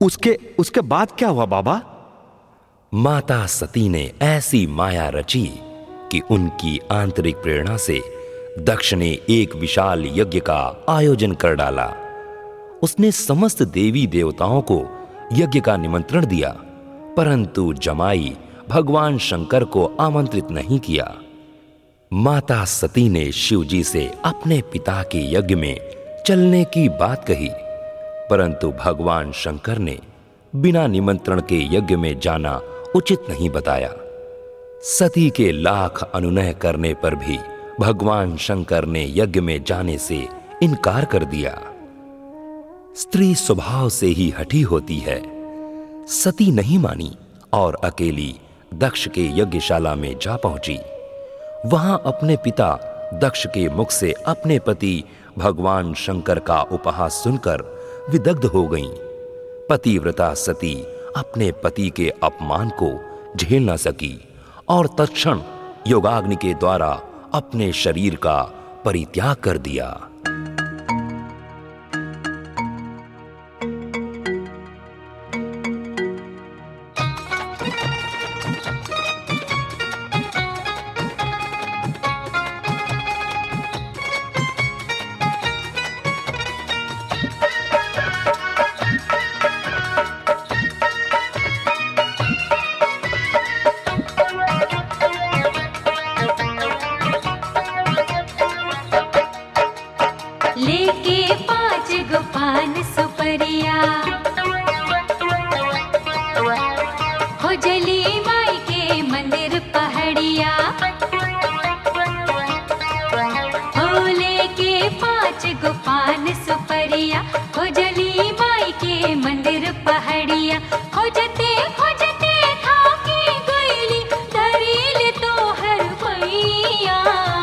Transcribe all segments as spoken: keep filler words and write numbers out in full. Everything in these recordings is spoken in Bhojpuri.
उसके उसके बाद क्या हुआ बाबा? माता सती ने ऐसी माया रची कि उनकी आंतरिक प्रेरणा से दक्ष ने एक विशाल यज्ञ का आयोजन कर डाला। उसने समस्त देवी देवताओं को यज्ञ का निमंत्रण दिया, परंतु जमाई भगवान शंकर को आमंत्रित नहीं किया। माता सती ने शिवजी से अपने पिता के यज्ञ में चलने की बात कही, परंतु भगवान शंकर ने बिना निमंत्रण के यज्ञ में जाना उचित नहीं बताया। सती के लाख अनुनय करने पर भी भगवान शंकर ने यज्ञ में जाने से इनकार कर दिया। स्त्री स्वभाव से ही हठी होती है। सती नहीं मानी और अकेली दक्ष के यज्ञशाला में जा पहुंची। वहां अपने पिता दक्ष के मुख से अपने पति भगवान शंकर का उपहास सुनकर विदग्ध हो गईं। पतिव्रता सती अपने पति के अपमान को झेल न सकी और तत्क्षण योगाग्नि के द्वारा अपने शरीर का परित्याग कर दिया। लेके पांच गो पान सुपरिया हो जली माई के मंदिर पहाड़िया। हो लेके पांच गो पान सुपरिया हो जली माई के मंदिर पहाड़िया। खोजते खोजते थाकी गईली धरील तो हर मैया।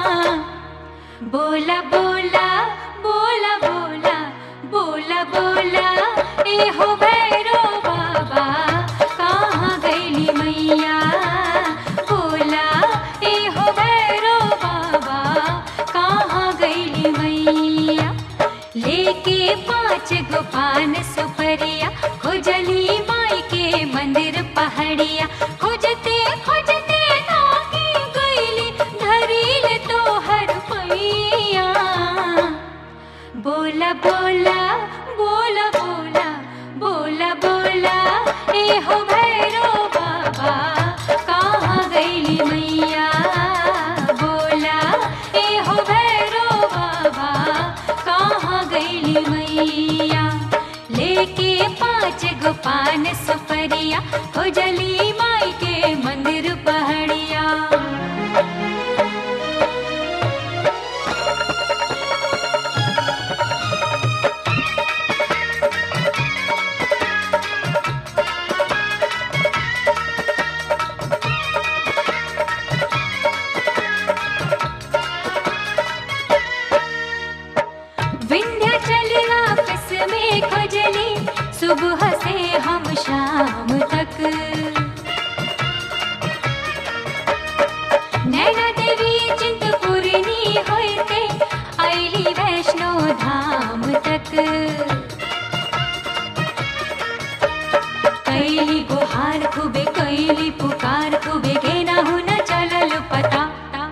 बोला बोला बोला बोला बोला बोला ए हो भैरो बाबा कहाँ गईली मैया। बोला ए हो भैरो बाबा कहाँ गईली मैया। लेके पांच गो पान सुपरिया खोजली माई के मंदिर पहाड़िया। खोजते खोजते थाकी गईली धरील तो हर मैया। बोला बोला बोला बोला बोला बोला ए हो भैरो बाबा कहाँ गईली मैया। बोला ए हो भैरो बाबा कहाँ गईली मैया। लेके पांच गो पान सुपरिया खोजली माई के मंदिर पहाड़िया। सुबह से हम शाम तक नैना देवी चिंतपूर्णी होते आईली वैष्णो धाम तक। कैली गुहार खूबे कैली पुकार खूबे के ना हो न चलल पता।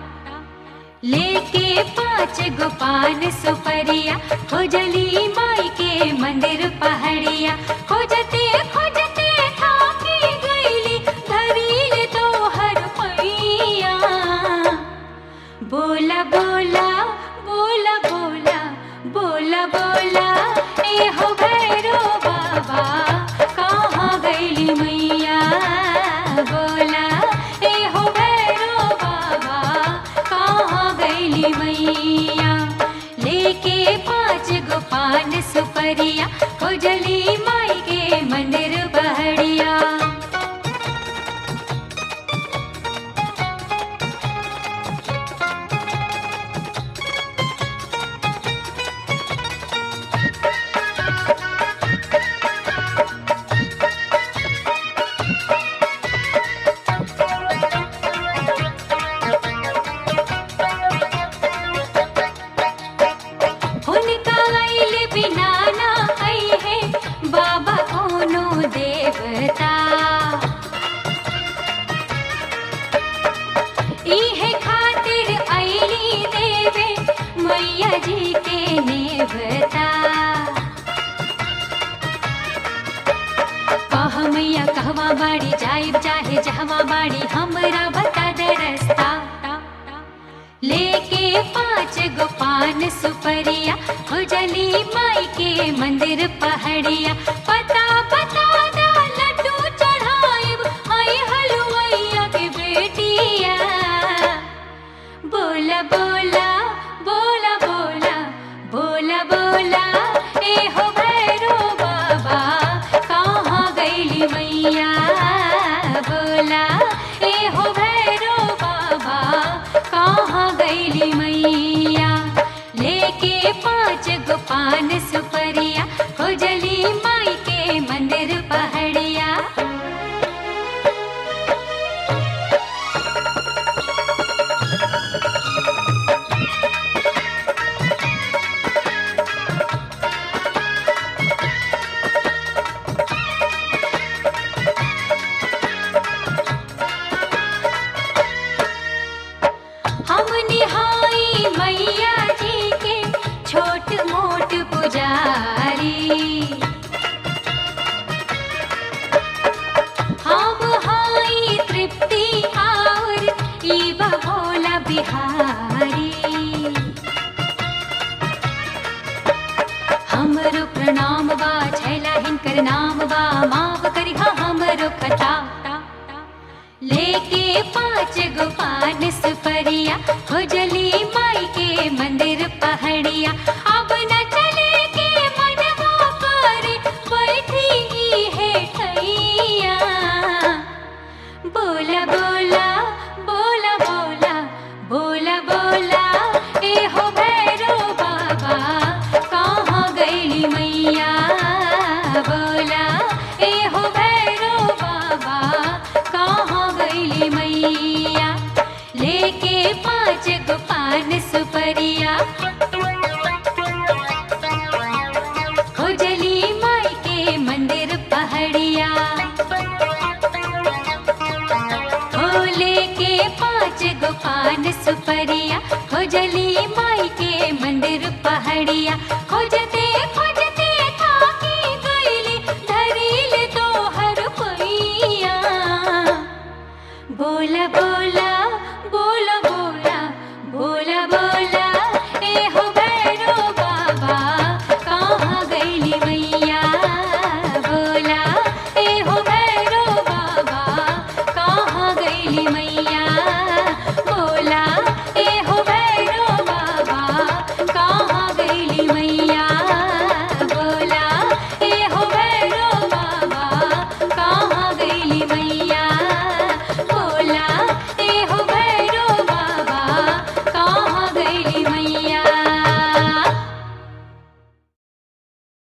लेके पांच गो पान सुपरिया खोजली माई के मंदिर पहाड़िया। खोजते खोजते थाकी गईली धरील तो हर मैया। बोला बोला बोला बोला बोला बोला ए हो भैरो बाबा कहाँ गईली मैया। बोला ए हो भैरो बाबा कहाँ गईली मैया। लेके पांच गो पान सुपरिया खोजली माई के कहवा बाड़ी जाइब चाहे जहवा बाड़ी हमरा बता दे रास्ता। लेके पाँच गो पान सुपरिया हो जली माई के मंदिर पहाड़िया। पता पता दा लड्डू चढ़ाइब आई हलुवैया के बेटिया। बोला बोला बोला बोला बोला बोला ए हो भैरो बाबा कहाँ गईली मैया। बोला ए हो भैरो बाबा कहाँ गईली मैया। लेके पाँच गो पान सुपरिया हो जली माई के मंदिर पहाड़िया। हम निहाई मैया जी के छोट मोट पुजारी। हम हाई तृप्ति और ईबा भोला बिहारी। हमरो प्रणाम बा छैला हिनकर नाम बा माफ करिहा हमरो खता। लेके पाँच गो पान सुपरिया हो जली माई के मंदिर पहाड़िया। अब न चले के मनवा करे बैठी है ठैया। बोला बोला बोला बोला बोला बोला ए हो भैरो बाबा कहाँ गईली मैया।